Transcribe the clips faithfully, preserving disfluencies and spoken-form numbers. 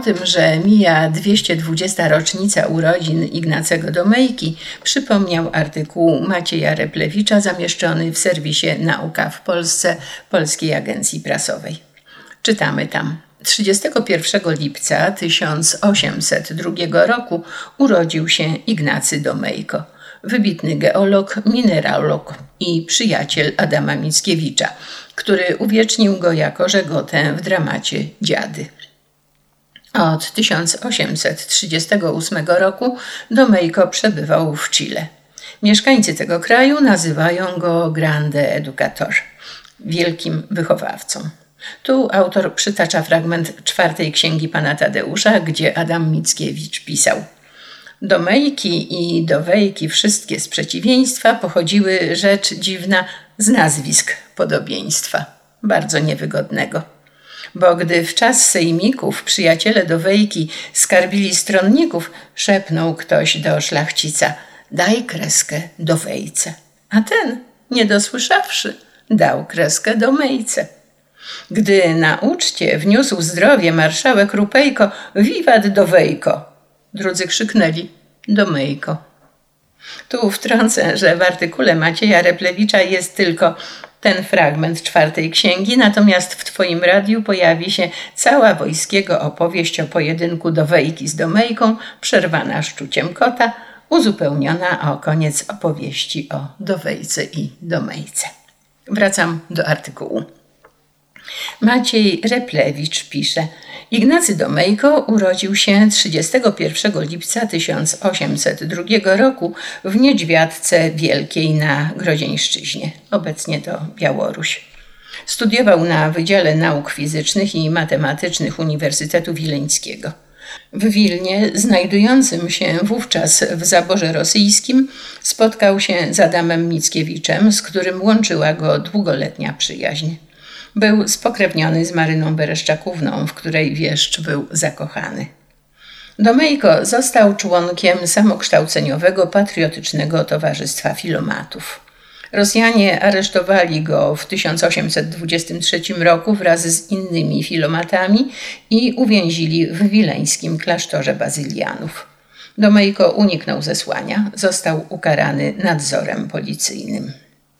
tym, że mija dwieście dwudziesta rocznica urodzin Ignacego Domejki, przypomniał artykuł Macieja Replewicza zamieszczony w serwisie Nauka w Polsce Polskiej Agencji Prasowej. Czytamy tam. trzydziestego pierwszego lipca tysiąc osiemset drugiego roku urodził się Ignacy Domejko, wybitny geolog, mineralog i przyjaciel Adama Mickiewicza, który uwiecznił go jako Żegotę w dramacie Dziady. Od tysiąc osiemset trzydziestego ósmego roku Domejko przebywał w Chile. Mieszkańcy tego kraju nazywają go Grande Educator, wielkim wychowawcą. Tu autor przytacza fragment czwartej księgi pana Tadeusza, gdzie Adam Mickiewicz pisał: Domejki i Dowejki, wszystkie z przeciwieństwa, pochodziły, rzecz dziwna, z nazwisk podobieństwa, bardzo niewygodnego. Bo gdy w czas sejmików przyjaciele Dowejki skarbili stronników, szepnął ktoś do szlachcica: daj kreskę Dowejce. A ten, nie dosłyszawszy, dał kreskę Domejce. Gdy na uczcie wniósł zdrowie marszałek Rupejko: wiwat Dowejko! Drudzy krzyknęli: Domejko. Tu wtrącę, że w artykule Macieja Replewicza jest tylko ten fragment czwartej księgi, natomiast w twoim radiu pojawi się cała Wojskiego opowieść o pojedynku Dowejki z Domejką, przerwana szczuciem kota, uzupełniona o koniec opowieści o Dowejce i Domejce. Wracam do artykułu. Maciej Replewicz pisze: Ignacy Domejko urodził się trzydziestego pierwszego lipca tysiąc osiemset drugiego roku w Niedźwiadce Wielkiej na Grodzieńszczyźnie, obecnie to Białoruś. Studiował na Wydziale Nauk Fizycznych i Matematycznych Uniwersytetu Wileńskiego. W Wilnie, znajdującym się wówczas w zaborze rosyjskim, spotkał się z Adamem Mickiewiczem, z którym łączyła go długoletnia przyjaźń. Był spokrewniony z Maryną Bereszczakówną, w której wieszcz był zakochany. Domejko został członkiem samokształceniowego Patriotycznego Towarzystwa Filomatów. Rosjanie aresztowali go w tysiąc osiemset dwudziestym trzecim roku wraz z innymi filomatami i uwięzili w wileńskim klasztorze bazylianów. Domejko uniknął zesłania, został ukarany nadzorem policyjnym.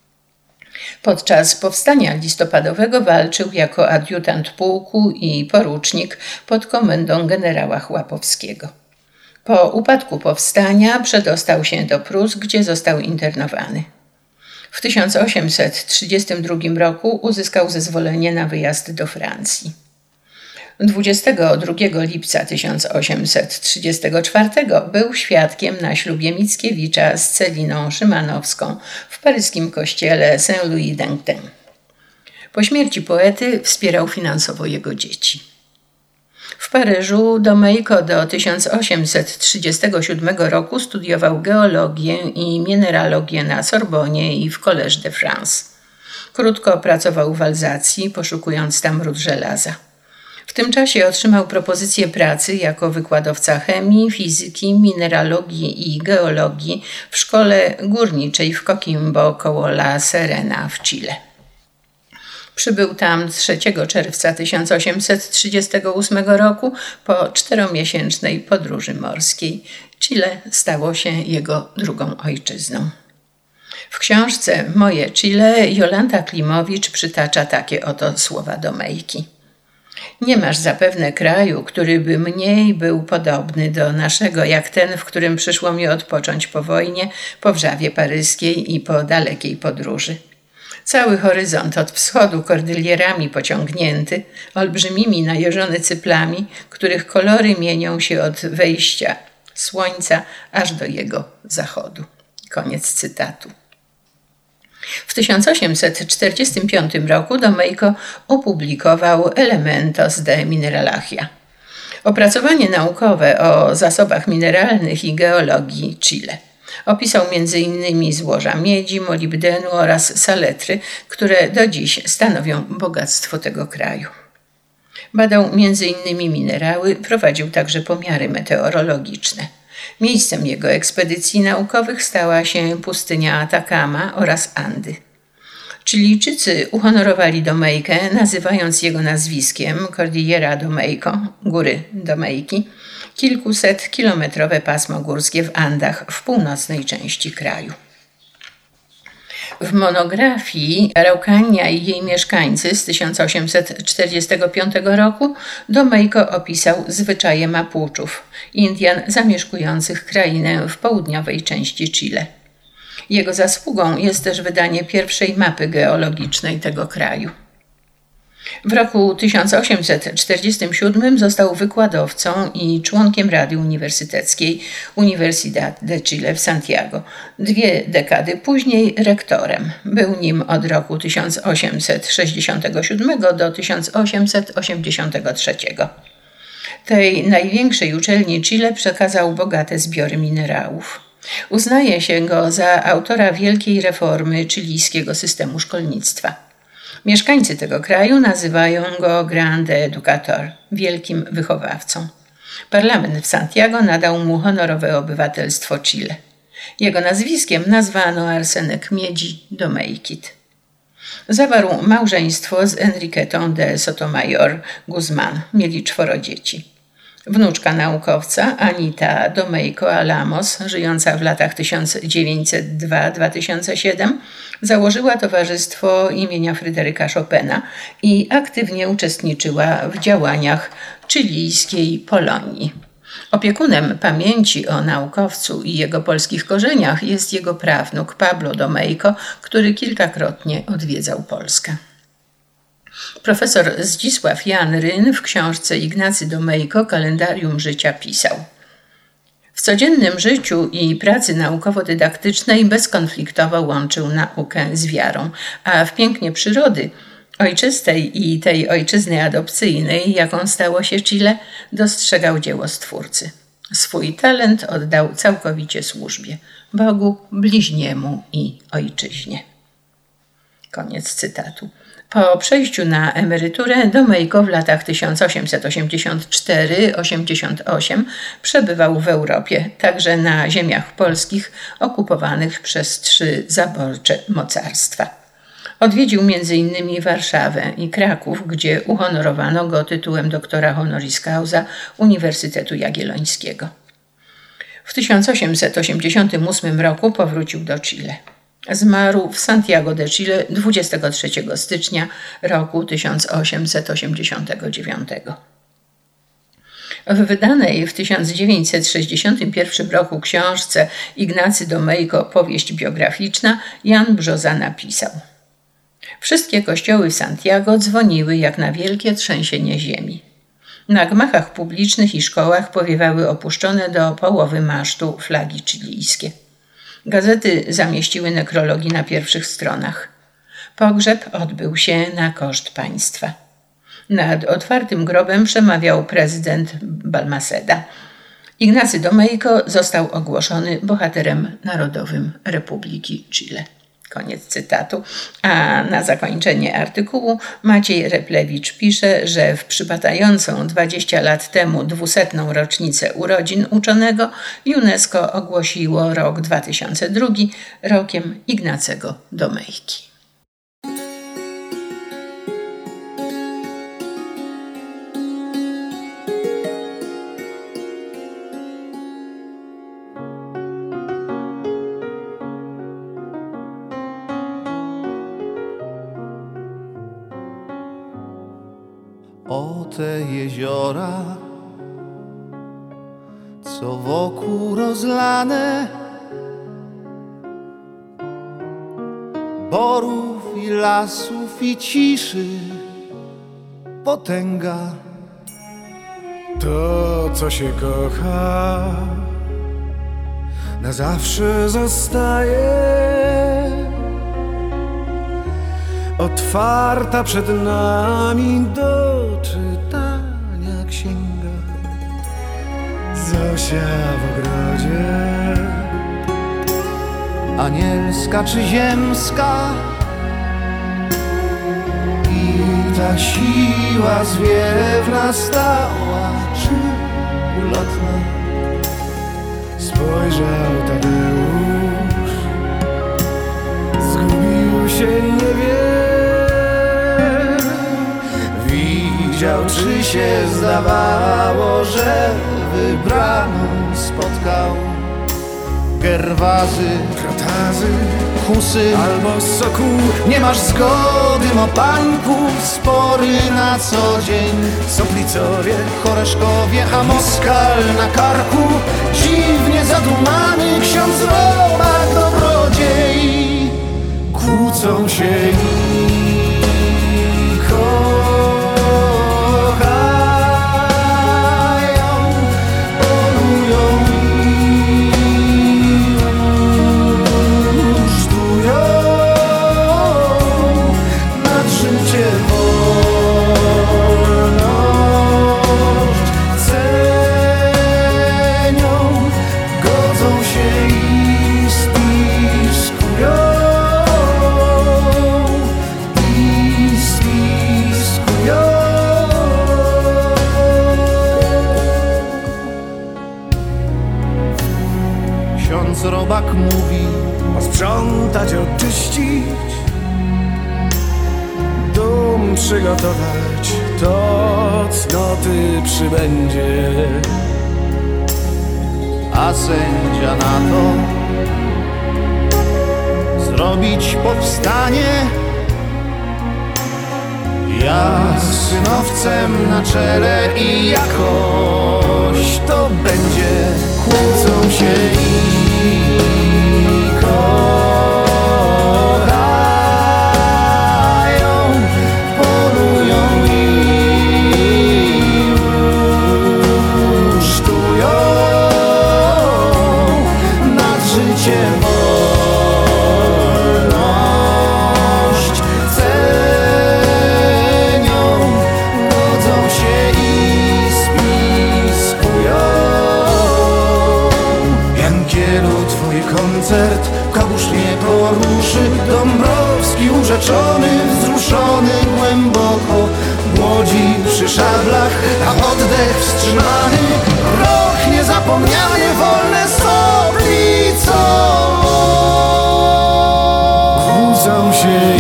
Podczas powstania listopadowego walczył jako adiutant pułku i porucznik pod komendą generała Chłapowskiego. Po upadku powstania przedostał się do Prus, gdzie został internowany. W tysiąc osiemset trzydziestym drugim roku uzyskał zezwolenie na wyjazd do Francji. dwudziestego drugiego lipca tysiąc osiemset trzydziestego czwartego był świadkiem na ślubie Mickiewicza z Celiną Szymanowską w paryskim kościele Saint-Louis-d'Antin. Po śmierci poety wspierał finansowo jego dzieci. W Paryżu Domejko do tysiąc osiemset trzydziestego siódmego roku studiował geologię i mineralogię na Sorbonie i w Collège de France. Krótko pracował w Alzacji, poszukując tam ród żelaza. W tym czasie otrzymał propozycję pracy jako wykładowca chemii, fizyki, mineralogii i geologii w szkole górniczej w Coquimbo koło La Serena w Chile. Przybył tam trzeciego czerwca tysiąc osiemset trzydziestego ósmego roku po czteromiesięcznej podróży morskiej. Chile stało się jego drugą ojczyzną. W książce Moje Chile Jolanta Klimowicz przytacza takie oto słowa Domejki. Nie masz zapewne kraju, który by mniej był podobny do naszego, jak ten, w którym przyszło mi odpocząć po wojnie, po wrzawie paryskiej i po dalekiej podróży. Cały horyzont od wschodu kordylierami pociągnięty, olbrzymimi najeżony cyplami, których kolory mienią się od wejścia słońca aż do jego zachodu. Koniec cytatu. W tysiąc osiemset czterdziestym piątym roku Domejko opublikował Elementos de Mineralogia, opracowanie naukowe o zasobach mineralnych i geologii Chile. Opisał między innymi złoża miedzi, molibdenu oraz saletry, które do dziś stanowią bogactwo tego kraju. Badał między innymi minerały, prowadził także pomiary meteorologiczne. Miejscem jego ekspedycji naukowych stała się pustynia Atacama oraz Andy. Chilijczycy uhonorowali Domejkę, nazywając jego nazwiskiem Cordillera Domeyko, góry Domejki, kilkusetkilometrowe pasmo górskie w Andach w północnej części kraju. W monografii Araucania i jej mieszkańcy z tysiąc osiemset czterdziestego piątego roku Domeyko opisał zwyczaje Mapuczów, Indian zamieszkujących krainę w południowej części Chile. Jego zasługą jest też wydanie pierwszej mapy geologicznej tego kraju. W roku tysiąc osiemset czterdziestym siódmym został wykładowcą i członkiem Rady Uniwersyteckiej Universidad de Chile w Santiago. Dwie dekady później rektorem. Był nim od roku tysiąc osiemset sześćdziesiątego siódmego do tysiąc osiemset osiemdziesiątego trzeciego. Tej największej uczelni Chile przekazał bogate zbiory minerałów. Uznaje się go za autora wielkiej reformy chilijskiego systemu szkolnictwa. Mieszkańcy tego kraju nazywają go Grande Educator, wielkim wychowawcą. Parlament w Santiago nadał mu honorowe obywatelstwo Chile. Jego nazwiskiem nazwano arsenek miedzi Domeykit. Zawarł małżeństwo z Enriquetą de Sotomayor Guzman. Mieli czworo dzieci. Wnuczka naukowca Anita Domeyko Alamos, żyjąca w latach tysiąc dziewięćset drugi do dwa tysiące siódmego, założyła towarzystwo imienia Fryderyka Chopina i aktywnie uczestniczyła w działaniach chilijskiej Polonii. Opiekunem pamięci o naukowcu i jego polskich korzeniach jest jego prawnuk Pablo Domeyko, który kilkakrotnie odwiedzał Polskę. Profesor Zdzisław Jan Ryn w książce Ignacy Domeyko Kalendarium życia pisał: w codziennym życiu i pracy naukowo-dydaktycznej bezkonfliktowo łączył naukę z wiarą, a w pięknie przyrody, ojczystej i tej ojczyzny adopcyjnej, jaką stało się Chile, dostrzegał dzieło Stwórcy. Swój talent oddał całkowicie służbie Bogu, bliźniemu i ojczyźnie. Koniec cytatu. Po przejściu na emeryturę Domeyko w latach tysiąc osiemset osiemdziesiąt cztery do osiemdziesiąt osiem przebywał w Europie, także na ziemiach polskich okupowanych przez trzy zaborcze mocarstwa. Odwiedził między innymi Warszawę i Kraków, gdzie uhonorowano go tytułem doktora honoris causa Uniwersytetu Jagiellońskiego. W tysiąc osiemset osiemdziesiątym ósmym roku powrócił do Chile. Zmarł w Santiago de Chile dwudziestego trzeciego stycznia roku tysiąc osiemset osiemdziesiątego dziewiątego. W wydanej w tysiąc dziewięćset sześćdziesiątym pierwszym roku książce Ignacy Domeyko Powieść biograficzna Jan Brzoza napisał: wszystkie kościoły w Santiago dzwoniły jak na wielkie trzęsienie ziemi. Na gmachach publicznych i szkołach powiewały opuszczone do połowy masztu flagi chilijskie. Gazety zamieściły nekrologii na pierwszych stronach. Pogrzeb odbył się na koszt państwa. Nad otwartym grobem przemawiał prezydent Balmaceda. Ignacy Domeyko został ogłoszony bohaterem narodowym Republiki Chile. Koniec cytatu. A na zakończenie artykułu Maciej Replewicz pisze, że w przypadającą dwadzieścia lat temu dwusetną rocznicę urodzin uczonego UNESCO ogłosiło rok dwa tysiące drugi rokiem Ignacego Domeyki. O te jeziora, co wokół rozlane, borów i lasów i ciszy potęga. To, co się kocha, na zawsze zostaje. Otwarta przed nami do czytania księga. Zosia w ogrodzie, anielska czy ziemska, i ta siła zwiewna stała czy ulotna. Spojrzał Tadeusz, zgubił się, nie wie się zdawało, że wybraną spotkał. Gerwazy, Protazy husy albo sokół. nie masz zgody mopańków, spory na co dzień. Soplicowie, Choreszkowie, a Moskal na karku, dziwnie zadumany ksiądz Robak dobrodziej. Kłócą się i kochają, polują i ucztują nad życie wolność, cenią, godzą się i spiskują. Ksiądz Robak mówi: posprzątać, oczyścić, dom przygotować, to cnoty przybędzie. A sędzia na to zrobić powstanie. Ja z synowcem na czele i jakoś to będzie. Kłócą się i kochają, polują i ucztują nad życiem wolność, cenią, godzą się i spiskują. Jankielu, twój koncert kogoż nie poruszy. Dąbrowski urzeczony, wzruszony głęboko, młodzi przy szablach, a oddech wstrzymany. Rok niezapomniany, wolne Soplico. Kłócą się i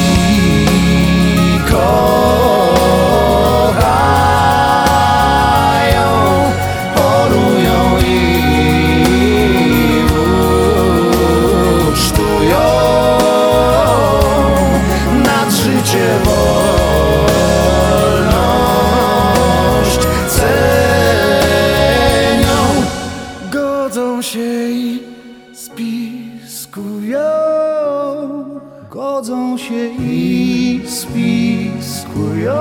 kochają, polują i ucztują nad życie wolność, cenią, godzą się i spiskują. godzą się i spiskują.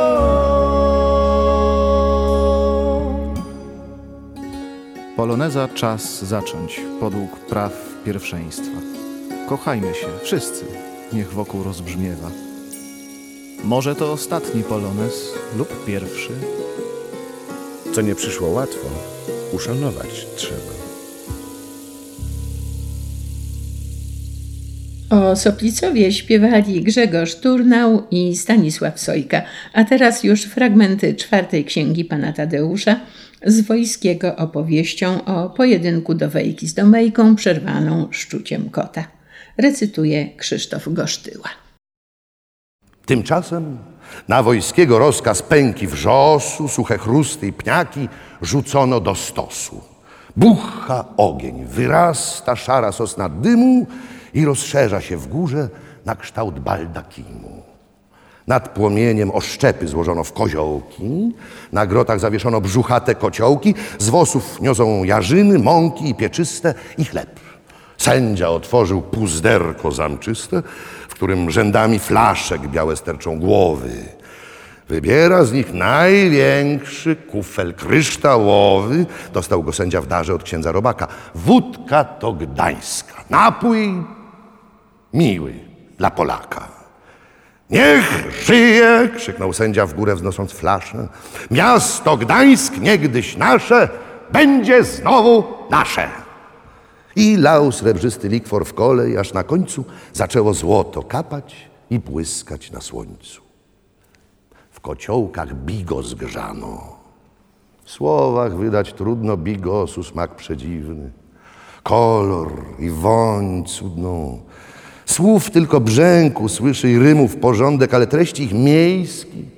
Poloneza czas zacząć podług praw pierwszeństwa. Kochajmy się wszyscy, niech wokół rozbrzmiewa. Może to ostatni polonez lub pierwszy. Co nie przyszło łatwo, uszanować trzeba. O Soplicowie śpiewali Grzegorz Turnał i Stanisław Sojka, a teraz już fragmenty czwartej księgi pana Tadeusza z Wojskiego opowieścią o pojedynku Dowejki z Domejką przerwaną szczuciem kota. Recytuje Krzysztof Gosztyła. Tymczasem na Wojskiego rozkaz pęki wrzosu, suche chrusty i pniaki rzucono do stosu. Bucha ogień, wyrasta szara sosna dymu i rozszerza się w górze na kształt baldakinu. Nad płomieniem oszczepy złożono w koziołki, na grotach zawieszono brzuchate kociołki, z włosów niosą jarzyny, mąki i pieczyste i chleb. Sędzia otworzył puzderko zamczyste, w którym rzędami flaszek białe sterczą głowy. Wybiera z nich największy kufel kryształowy. Dostał go sędzia w darze od księdza Robaka. Wódka to gdańska, napój miły dla Polaka. Niech żyje, krzyknął sędzia w górę wznosząc flaszę. Miasto Gdańsk, niegdyś nasze, będzie znowu nasze. I lał srebrzysty likwor w kolej, aż na końcu zaczęło złoto kapać i błyskać na słońcu. W kociołkach bigos grzano. W słowach wydać trudno bigosu smak przedziwny. Kolor i woń cudną. Słów tylko brzęku słyszy i rymów porządek, ale treści ich miejski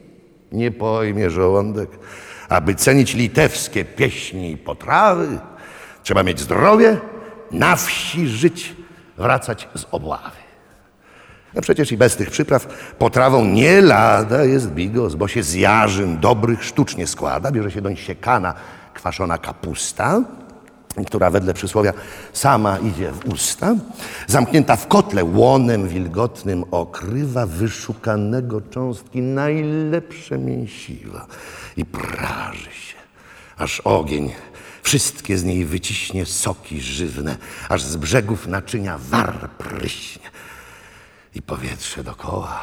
Nie pojmie żołądek. Aby cenić litewskie pieśni i potrawy, trzeba mieć zdrowie, na wsi żyć, wracać z obławy. No przecież i bez tych przypraw potrawą nie lada jest bigos, bo się z jarzyn dobrych sztucznie składa. Bierze się doń siekana, kwaszona kapusta, która wedle przysłowia sama idzie w usta, zamknięta w kotle łonem wilgotnym okrywa wyszukanego cząstki najlepsze mięsiwa i praży się, aż ogień wszystkie z niej wyciśnie soki żywne, aż z brzegów naczynia war pryśnie i powietrze dokoła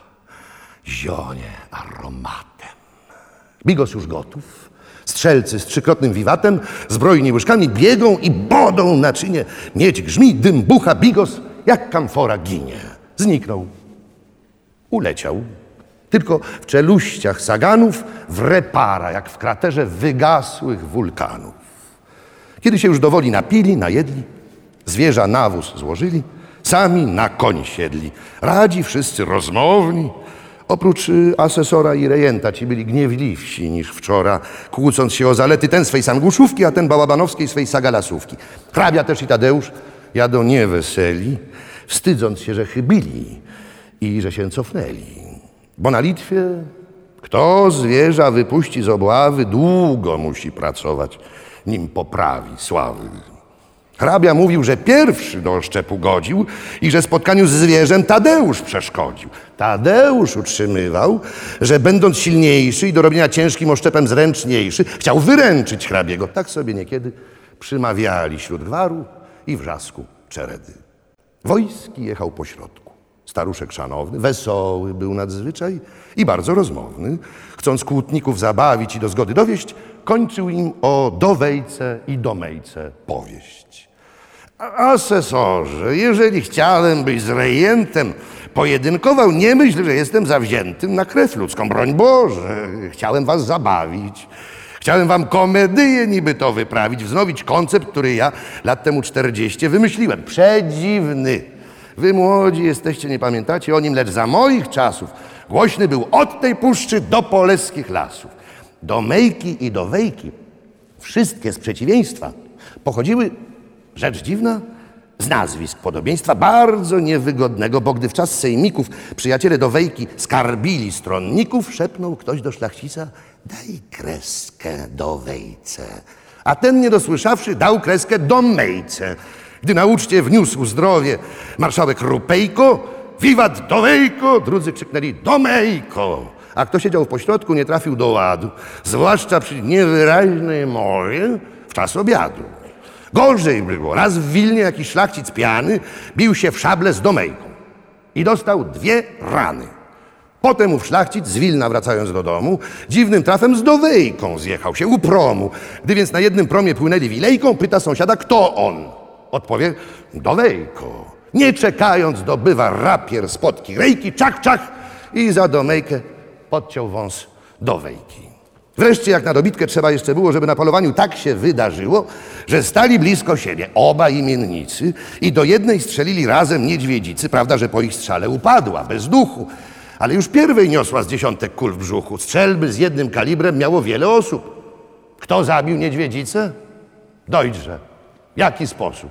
zionie aromatem. Bigos już gotów. Strzelcy z trzykrotnym wiwatem, zbrojni łyżkami biegą i bodą naczynie. Miedź grzmi, dym bucha, bigos jak kamfora ginie. Zniknął, uleciał. Tylko w czeluściach saganów wre para, jak w kraterze wygasłych wulkanów. Kiedy się już do woli napili, najedli, zwierza na wóz złożyli, sami na koń siedli. Radzi wszyscy rozmowni, oprócz asesora i rejenta, ci byli gniewliwsi niż wczora, kłócąc się o zalety ten swej sanguszówki, a ten bałabanowskiej swej sagalasówki. Hrabia też i Tadeusz jadą nieweseli, wstydząc się, że chybili i że się cofnęli. Bo na Litwie kto zwierza wypuści z obławy, długo musi pracować, nim poprawi sławy. Hrabia mówił, że pierwszy do oszczepu godził i że spotkaniu z zwierzem Tadeusz przeszkodził. Tadeusz utrzymywał, że będąc silniejszy i do robienia ciężkim oszczepem zręczniejszy, chciał wyręczyć hrabiego. Tak sobie niekiedy przymawiali śród gwaru i wrzasku czeredy. Wojski jechał po środku. Staruszek szanowny, wesoły był nadzwyczaj i bardzo rozmowny. Chcąc kłótników zabawić i do zgody dowieść, kończył im o dowejce i domejce powieść. Asesorze, jeżeli chciałem, byś z rejentem pojedynkował, nie myśl, że jestem zawziętym na krew ludzką. Broń Boże, chciałem was zabawić. Chciałem wam komedyję niby to wyprawić, wznowić koncept, który ja lat temu czterdzieści wymyśliłem. Przedziwny. Wy młodzi jesteście, nie pamiętacie o nim, lecz za moich czasów głośny był od tej puszczy do poleskich lasów. Domejki i dowejki, wszystkie z przeciwieństwa, pochodziły, rzecz dziwna, z nazwisk podobieństwa bardzo niewygodnego, bo gdy w czas sejmików przyjaciele dowejki skarbili stronników, szepnął ktoś do szlachcica: daj kreskę dowejce. A ten, nie dosłyszawszy, dał kreskę domejce. Gdy na uczcie wniósł zdrowie marszałek Rupejko, wiwat dowejko, drudzy krzyknęli domejko. A kto siedział w pośrodku, nie trafił do ładu, zwłaszcza przy niewyraźnej mowie w czas obiadu. Gorzej było. Raz w Wilnie jakiś szlachcic pijany bił się w szable z domejką i dostał dwie rany. Potem ów szlachcic z Wilna, wracając do domu, dziwnym trafem z dowejką zjechał się u promu. Gdy więc na jednym promie płynęli wilejką, pyta sąsiada, kto on. Odpowie: dowejko. Nie czekając, dobywa rapier spod rejki, czach, czach i za domejkę podciął wąs dowejki. Wreszcie jak na dobitkę trzeba jeszcze było, żeby na polowaniu tak się wydarzyło, że stali blisko siebie oba imiennicy i do jednej strzelili razem niedźwiedzicy. Prawda, że po ich strzale upadła, bez duchu, ale już pierwej niosła z dziesiątek kul w brzuchu. Strzelby z jednym kalibrem miało wiele osób. Kto zabił niedźwiedzicę? Dojdźże. Jaki sposób?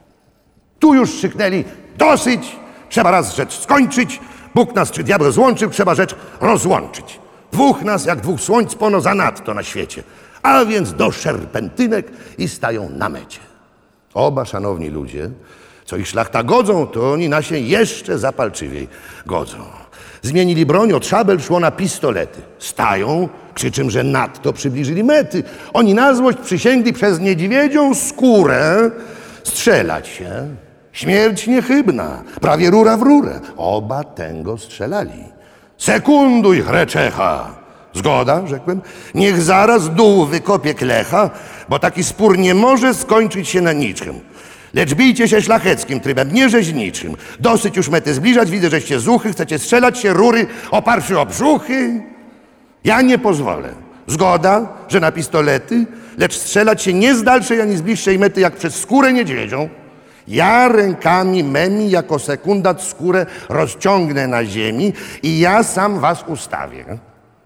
Tu już krzyknęli: dosyć, trzeba raz rzecz skończyć, Bóg nas czy diabeł złączył, trzeba rzecz rozłączyć. Dwóch nas jak dwóch słońc pono zanadto na świecie, a więc do szerpentynek i stają na mecie. Oba szanowni ludzie, co ich szlachta godzą, to oni na się jeszcze zapalczywiej godzą. Zmienili broń, od szabel szło na pistolety. Stają, krzyczym, że nadto przybliżyli mety. Oni na złość przysięgli przez niedźwiedzią skórę strzelać się. Śmierć niechybna, prawie rura w rurę. Oba tęgo strzelali. Sekunduj, Chreczecha. Zgoda, rzekłem. Niech zaraz dół wykopie klecha, bo taki spór nie może skończyć się na niczym. Lecz bijcie się szlacheckim trybem, nie rzeźniczym. Dosyć już mety zbliżać, widzę, żeście zuchy, chcecie strzelać się rury, oparszy o brzuchy. Ja nie pozwolę. Zgoda, że na pistolety, lecz strzelać się nie z dalszej ani z bliższej mety, jak przez skórę niedźwiedzią. Ja rękami memi jako sekundat skórę rozciągnę na ziemi i ja sam was ustawię.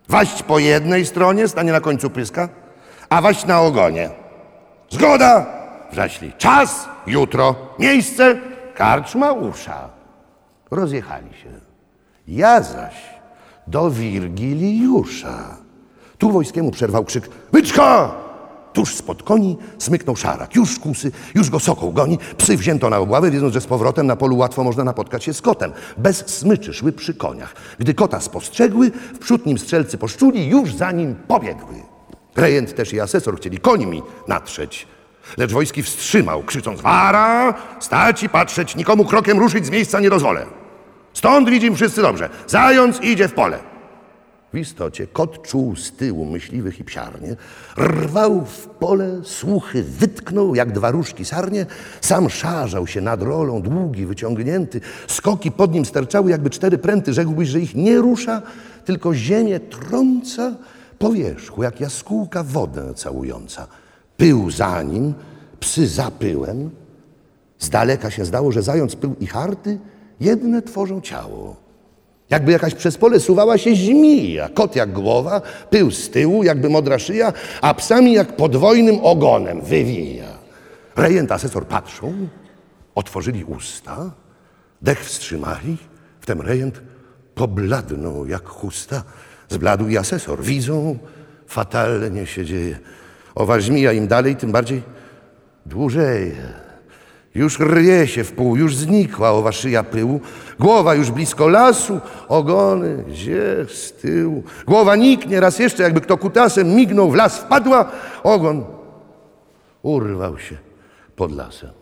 Waść po jednej stronie, stanie na końcu pyska, a waść na ogonie. Zgoda! Wrzaśli. Czas, jutro, miejsce, karczma usza. Rozjechali się. Ja zaś do Wirgiliusza. Tu wojskiemu przerwał krzyk: Byczka! Tuż spod koni smyknął szarak. Już kusy, już go sokoł goni. Psy wzięto na obławę, wiedząc, że z powrotem na polu łatwo można napotkać się z kotem. Bez smyczy szły przy koniach. Gdy kota spostrzegły, wprzód nim strzelcy poszczuli, już za nim pobiegły. Rejent też i asesor chcieli końmi natrzeć. Lecz wojski wstrzymał, krzycząc: Wara! Stać i patrzeć, nikomu krokiem ruszyć z miejsca nie dozwolę. Stąd widzimy wszyscy dobrze. Zając idzie w pole. W istocie kot czuł z tyłu myśliwych i psiarnie, rwał w pole, słuchy wytknął jak dwa różki sarnie, sam szarzał się nad rolą, długi, wyciągnięty, skoki pod nim sterczały jakby cztery pręty, rzekłbyś, że ich nie rusza, tylko ziemię trąca po wierzchu, jak jaskółka wodę całująca. Pył za nim, psy za pyłem, z daleka się zdało, że zając, pył i harty jedne tworzą ciało. Jakby jakaś przez pole suwała się żmija, kot jak głowa, pył z tyłu, jakby modra szyja, a psami jak podwójnym ogonem wywija. Rejent, asesor patrzą, otworzyli usta, dech wstrzymali, wtem rejent pobladnął jak chusta. Zbladł i asesor, widzą, fatalnie się dzieje. Owa żmija im dalej, tym bardziej dłużeje. Już rwie się w pół, już znikła owa szyja pyłu. Głowa już blisko lasu, ogony gdzie z tyłu. Głowa niknie, raz jeszcze jakby kto kutasem mignął, w las wpadła. Ogon urwał się pod lasem.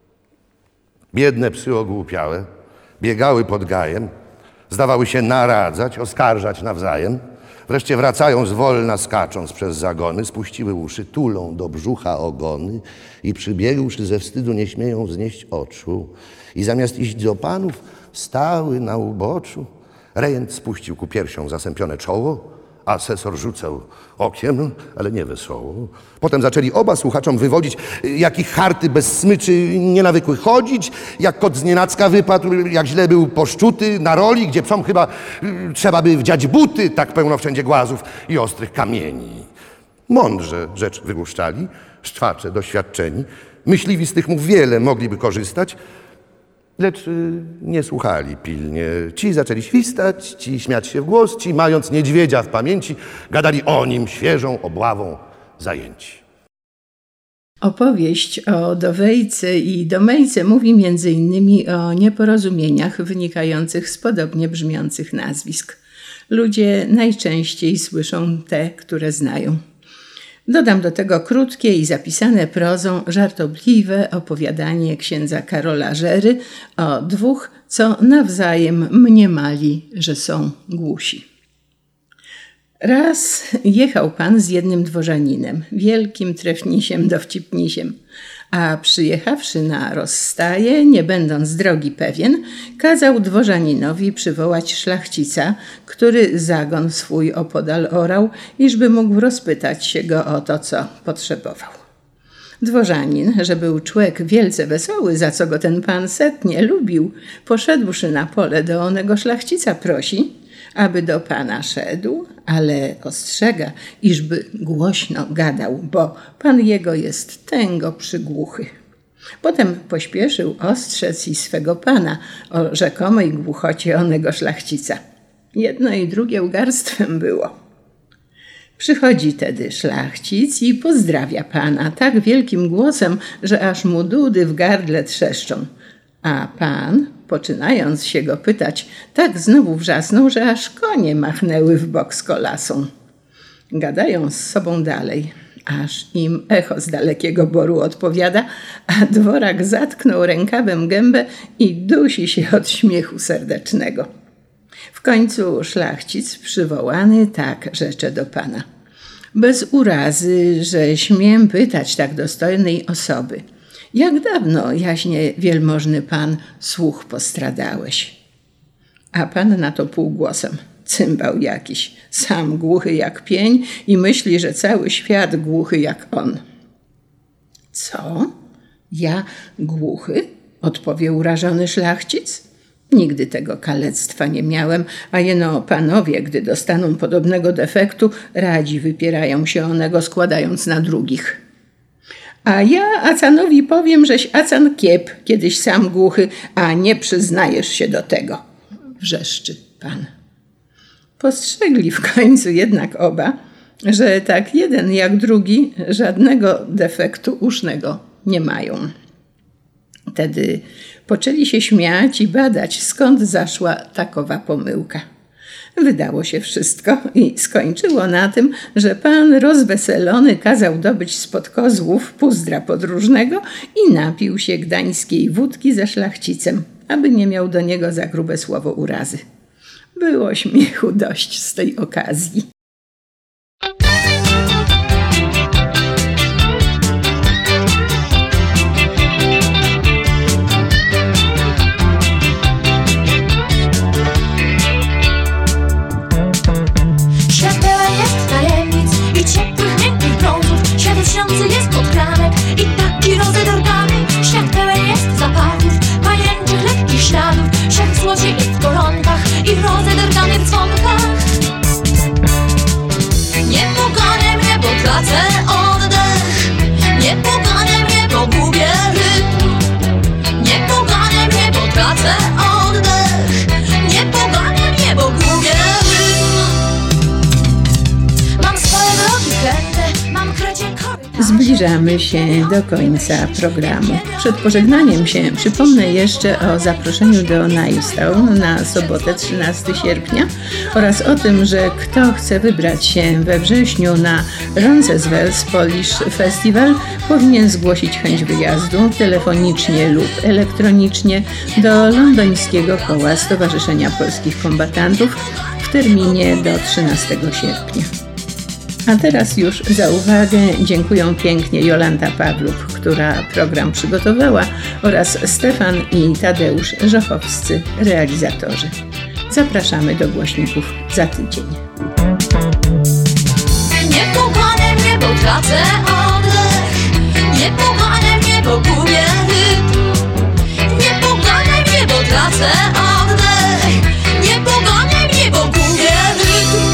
Biedne psy ogłupiałe biegały pod gajem, zdawały się naradzać, oskarżać nawzajem. Wreszcie wracają zwolna, skacząc przez zagony, spuściły uszy, tulą do brzucha ogony i przybiegłszy ze wstydu nie śmieją wznieść oczu. I zamiast iść do panów, stały na uboczu. Rejent spuścił ku piersiom zasępione czoło, asesor rzucał okiem, ale nie wesoło. Potem zaczęli oba słuchaczom wywodzić, jak ich harty bez smyczy nie nawykły chodzić, jak kot z nienacka wypadł, jak źle był poszczuty na roli, gdzie psom chyba y, trzeba by wdziać buty, tak pełno wszędzie głazów i ostrych kamieni. Mądrze rzecz wygłuszczali, szczwacze doświadczeni, myśliwi z tych mów wiele mogliby korzystać, lecz y, nie słuchali pilnie. Ci zaczęli świstać, ci śmiać się w głos, ci mając niedźwiedzia w pamięci, gadali o nim świeżą obławą zajęci. Opowieść o Dowejce i Domejce mówi między innymi o nieporozumieniach wynikających z podobnie brzmiących nazwisk. Ludzie najczęściej słyszą te, które znają. Dodam do tego krótkie i zapisane prozą żartobliwe opowiadanie księdza Karola Żery o dwóch, co nawzajem mniemali, że są głusi. Raz jechał pan z jednym dworzaninem, wielkim trefnisiem, dowcipnisiem, a przyjechawszy na rozstaje, nie będąc drogi pewien, kazał dworzaninowi przywołać szlachcica, który zagon swój opodal orał, iżby mógł rozpytać się go o to, co potrzebował. Dworzanin, że był człek wielce wesoły, za co go ten pan setnie lubił, poszedłszy na pole do onego szlachcica prosi, aby do pana szedł, ale ostrzega, iżby głośno gadał, bo pan jego jest tęgo przygłuchy. Potem pośpieszył ostrzec i swego pana o rzekomej głuchocie onego szlachcica. Jedno i drugie ugarstwem było. Przychodzi tedy szlachcic i pozdrawia pana tak wielkim głosem, że aż mu dudy w gardle trzeszczą. A pan, poczynając się go pytać, tak znowu wrzasnął, że aż konie machnęły w bok z kolasą. Gadają z sobą dalej, aż im echo z dalekiego boru odpowiada, a dworak zatknął rękawem gębę i dusi się od śmiechu serdecznego. W końcu szlachcic przywołany tak rzecze do pana. Bez urazy, że śmiem pytać tak dostojnej osoby. Jak dawno, jaśnie wielmożny pan, słuch postradałeś? A pan na to półgłosem. Cymbał jakiś, sam głuchy jak pień i myśli, że cały świat głuchy jak on. Co? Ja głuchy? Odpowie urażony szlachcic. Nigdy tego kalectwa nie miałem, a jeno panowie, gdy dostaną podobnego defektu, radzi wypierają się onego, składając na drugich. A ja Acanowi powiem, żeś Acan kiep, kiedyś sam głuchy, a nie przyznajesz się do tego, wrzeszczy pan. Postrzegli w końcu jednak oba, że tak jeden jak drugi żadnego defektu usznego nie mają. Wtedy poczęli się śmiać i badać, skąd zaszła takowa pomyłka. Wydało się wszystko i skończyło na tym, że pan rozweselony kazał dobyć spod kozłów puzdra podróżnego i napił się gdańskiej wódki ze szlachcicem, aby nie miał do niego za grube słowo urazy. Było śmiechu dość z tej okazji. Jest pod kranek i taki rozedorgany. Świat pełen jest zapachów, pajęczych lekkich śladów. Wszak w złocie i w koronkach i w rozedorganych dzwonkach. Nie pogania mnie, bo tracę oddech. Nie pogania mnie, bo gubię rytm. Nie pogania mnie, bo tracę oddech. Nie pogania mnie, bo gubię rytm. Mam swoje drogi kręte, mam krecie kory. Zbliżamy się do końca programu. Przed pożegnaniem się przypomnę jeszcze o zaproszeniu do Nilstown na sobotę trzynastego sierpnia oraz o tym, że kto chce wybrać się we wrześniu na Roncesvalles Polish Festival, powinien zgłosić chęć wyjazdu telefonicznie lub elektronicznie do londyńskiego koła Stowarzyszenia Polskich Kombatantów w terminie do trzynastego sierpnia. A teraz już za uwagę dziękuję pięknie Jolanta Pawluk, która program przygotowała, oraz Stefan i Tadeusz Żochowscy, realizatorzy. Zapraszamy do głośników za tydzień. Nie pogania mnie, bo tracę oddech. Nie pogania mnie, bo gubię rytm. Nie pogania mnie, bo tracę oddech. Nie pogania mnie, bo gubię rytm.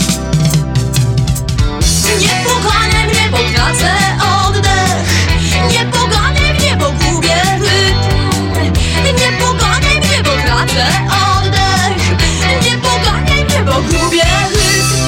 Nie pogania mnie, bo tracę oddech. Nie pogania mnie, bo gubię rytm. Nie pogania mnie, bo tracę oddech. Nie pogania mnie, bo gubię rytm.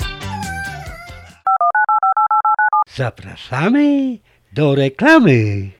Zapraszamy do reklamy.